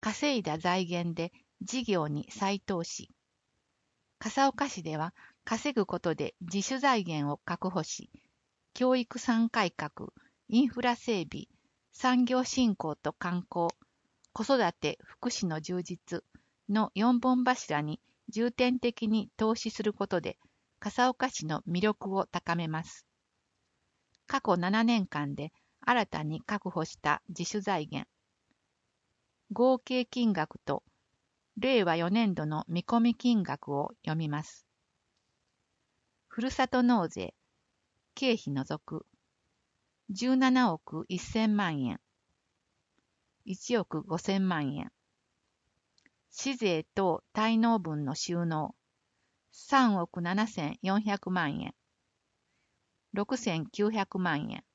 稼いだ財源で事業に再投資。笠岡市では稼ぐことで自主財源を確保し、教育産改革、インフラ整備、産業振興と観光、子育て・福祉の充実の4本柱に重点的に投資することで、笠岡市の魅力を高めます。過去7年間で新たに確保した自主財源、合計金額と令和4年度の見込み金額を読みます。ふるさと納税、経費除く、17億1000万円、1億5000万円。市税等滞納分の収納、3億7400万円、6900万円。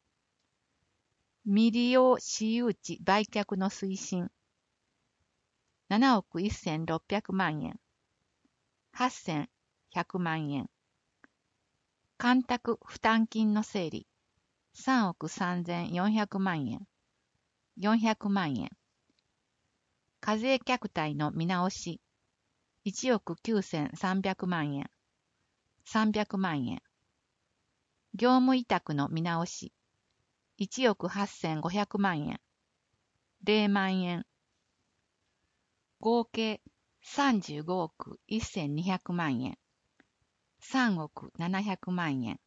未利用私有地売却の推進、7億1600万円、8100万円。干託負担金の整理、3億3400万円、400万円。課税客体の見直し、1億9300万円、300万円。業務委託の見直し、1億8500万円、0万円。合計35億1200万円、3億700万円。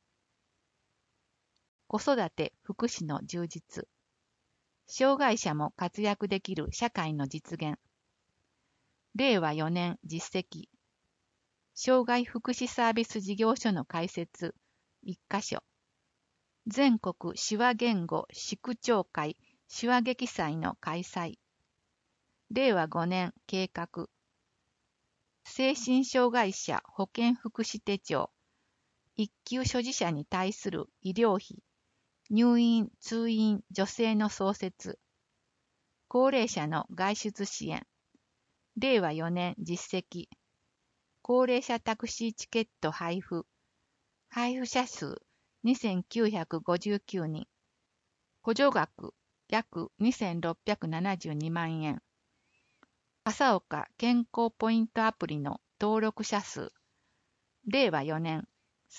子育て・福祉の充実。障害者も活躍できる社会の実現。令和4年実績。障害福祉サービス事業所の開設1カ所。全国手話言語市区長会手話劇祭の開催。令和5年計画。精神障害者保健福祉手帳。一級所持者に対する医療費。入院・通院助成の創設。高齢者の外出支援。令和4年実績。高齢者タクシーチケット配布。配布者数2959人。補助額約2672万円。笠岡健康ポイントアプリの登録者数。令和4年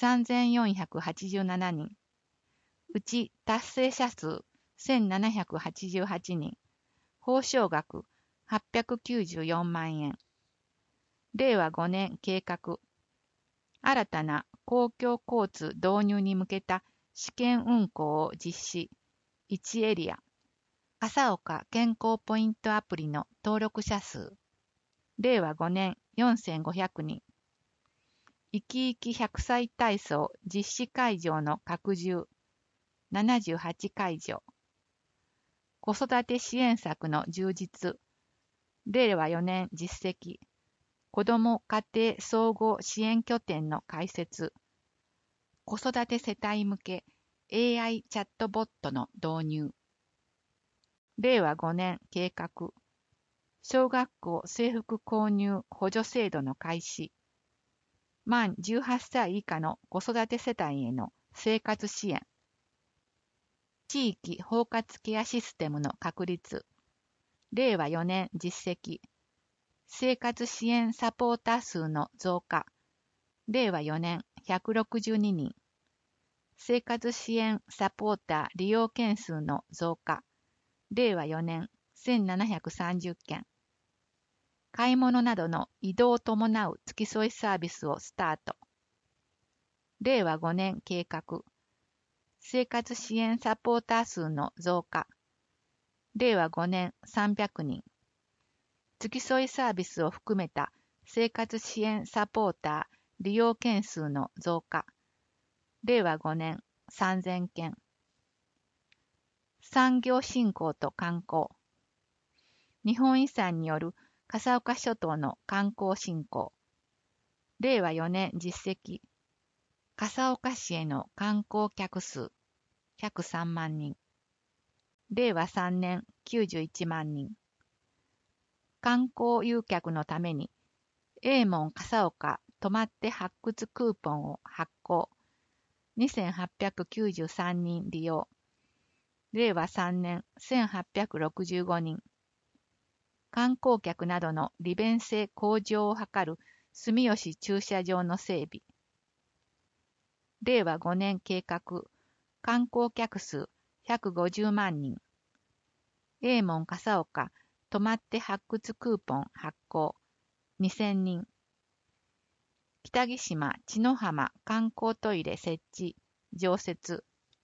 3487人。うち達成者数1788人。報奨額894万円。令和5年計画。新たな公共交通導入に向けた試験運行を実施。1エリア。笠岡健康ポイントアプリの登録者数。令和5年4500人。いきいき100歳体操実施会場の拡充。78会場。子育て支援策の充実。令和4年実績。子ども家庭総合支援拠点の開設。子育て世帯向け AI チャットボットの導入。令和5年計画。小学校制服購入補助制度の開始。満18歳以下の子育て世帯への生活支援。地域包括ケアシステムの確立。令和4年実績。生活支援サポーター数の増加。令和4年162人。生活支援サポーター利用件数の増加。令和4年1730件。買い物などの移動を伴う付き添いサービスをスタート。令和5年計画。生活支援サポーター数の増加。令和5年300人。付き添いサービスを含めた生活支援サポーター利用件数の増加。令和5年3000件。産業振興と観光。日本遺産による笠岡諸島の観光振興。令和4年実績。笠岡市への観光客数103万人。令和3年91万人。観光誘客のために、永門笠岡泊まって発掘クーポンを発行。2893人利用。令和3年1865人。 観光客などの利便性向上を図る住吉駐車場の整備。令和5年計画、観光客数150万人。永門笠岡、泊まって発掘クーポン発行、2000人。北木島千野浜観光トイレ設置、常設。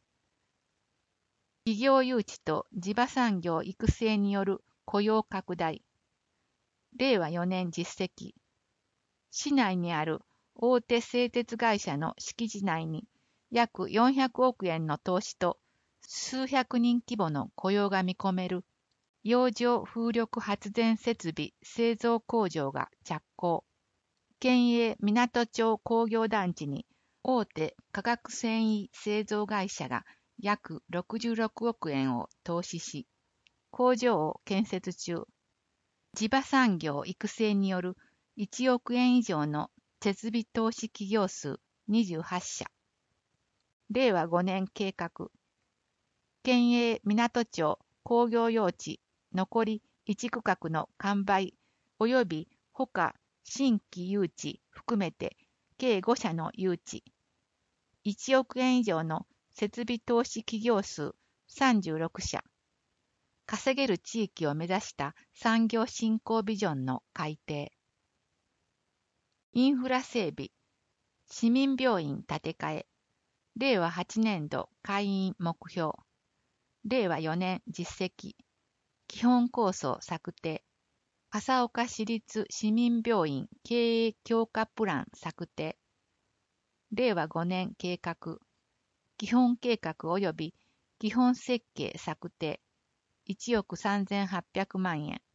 企業誘致と地場産業育成による雇用拡大。令和4年実績。市内にある大手製鉄会社の敷地内に約400億円の投資と数百人規模の雇用が見込める洋上風力発電設備製造工場が着工。県営港町工業団地に大手化学繊維製造会社が約66億円を投資し、工場を建設中。地場産業育成による1億円以上の設備投資企業数28社。令和5年計画。県営港町工業用地残り1区画の完売及び他新規誘致含めて計5社の誘致。1億円以上の設備投資企業数36社。稼げる地域を目指した産業振興ビジョンの改定。インフラ整備。市民病院建て替え。令和8年度会員目標。令和4年実績。基本構想策定。笠岡市立市民病院経営強化プラン策定。令和5年計画。基本計画及び基本設計策定。1億3800万円。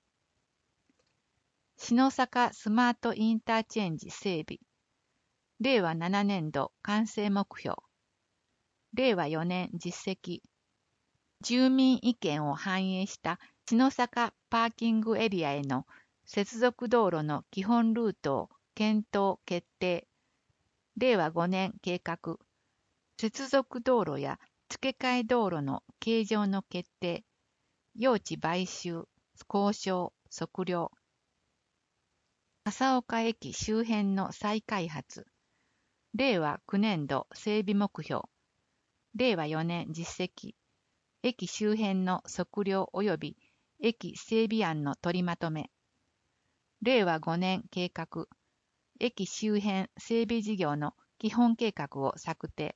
篠坂スマートインターチェンジ整備。令和7年度完成目標。令和4年実績。住民意見を反映した篠坂パーキングエリアへの接続道路の基本ルートを検討決定。令和5年計画。接続道路や付け替え道路の形状の決定。用地買収、交渉、測量。笠岡駅周辺の再開発。令和9年度整備目標。令和4年実績。駅周辺の測量及び駅整備案の取りまとめ。令和5年計画。駅周辺整備事業の基本計画を策定。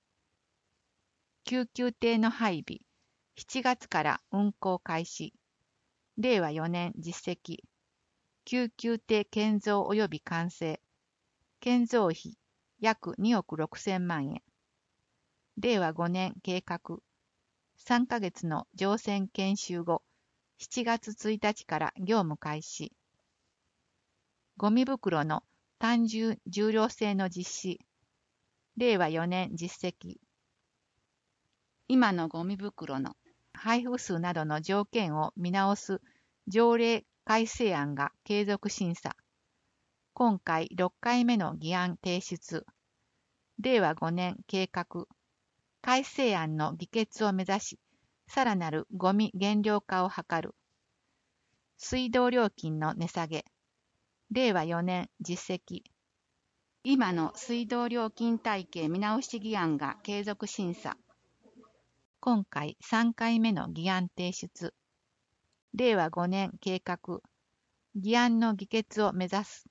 救急艇の配備。7月から運行開始。令和4年実績。救急艇建造及び完成。建造費約2億6千万円。令和5年計画。3ヶ月の乗船研修後、7月1日から業務開始。ゴミ袋の単純重量制の実施。令和4年実績。今のゴミ袋の配布数などの条件を見直す条例改正案が継続審査。今回6回目の議案提出。令和5年計画。改正案の議決を目指し、さらなるゴミ減量化を図る。水道料金の値下げ。令和4年実績。今の水道料金体系見直し議案が継続審査。今回3回目の議案提出。令和5年計画。議案の議決を目指す。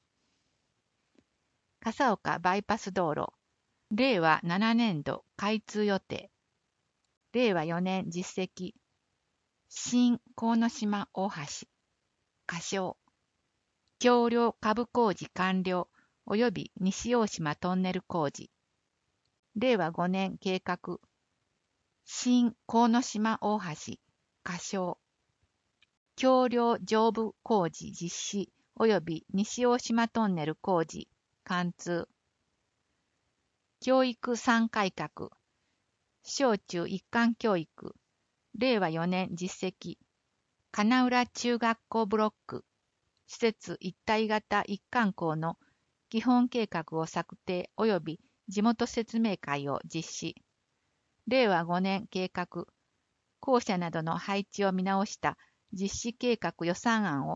笠岡バイパス道路。令和7年度開通予定。令和4年実績。新鴻島大橋。仮称。橋梁下部工事完了及び西大島トンネル工事。令和5年計画。新鴻島大橋。仮称。橋梁上部工事実施及び西大島トンネル工事。貫通。教育3改革。小中一貫教育。令和4年実績。金浦中学校ブロック。施設一体型一貫校の基本計画を策定及び地元説明会を実施。令和5年計画。校舎などの配置を見直した実施計画予算案を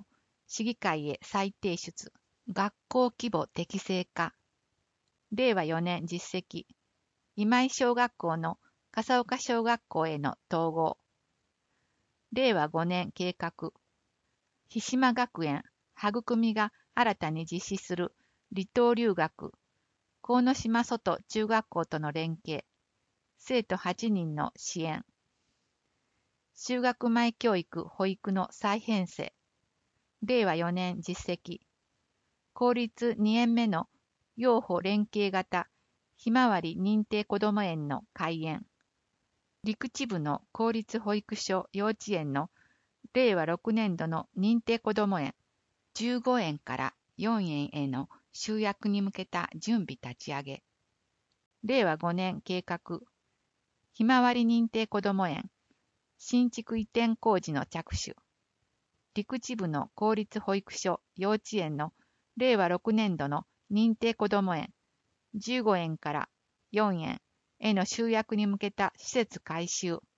市議会へ再提出。学校規模適正化。令和4年実績。今井小学校の笠岡小学校への統合。令和5年計画。日島学園、育みが新たに実施する離島留学、鴻島外中学校との連携、生徒8人の支援。就学前教育・保育の再編成。令和4年実績。公立2年目の幼保連携型ひまわり認定こども園の開園。陸地部の公立保育所幼稚園の令和6年度の認定こども園、15円から4円への集約に向けた準備立ち上げ。令和5年計画。ひまわり認定こども園、新築移転工事の着手。陸地部の公立保育所幼稚園の令和6年度の認定こども園、15円から4円への集約に向けた施設改修。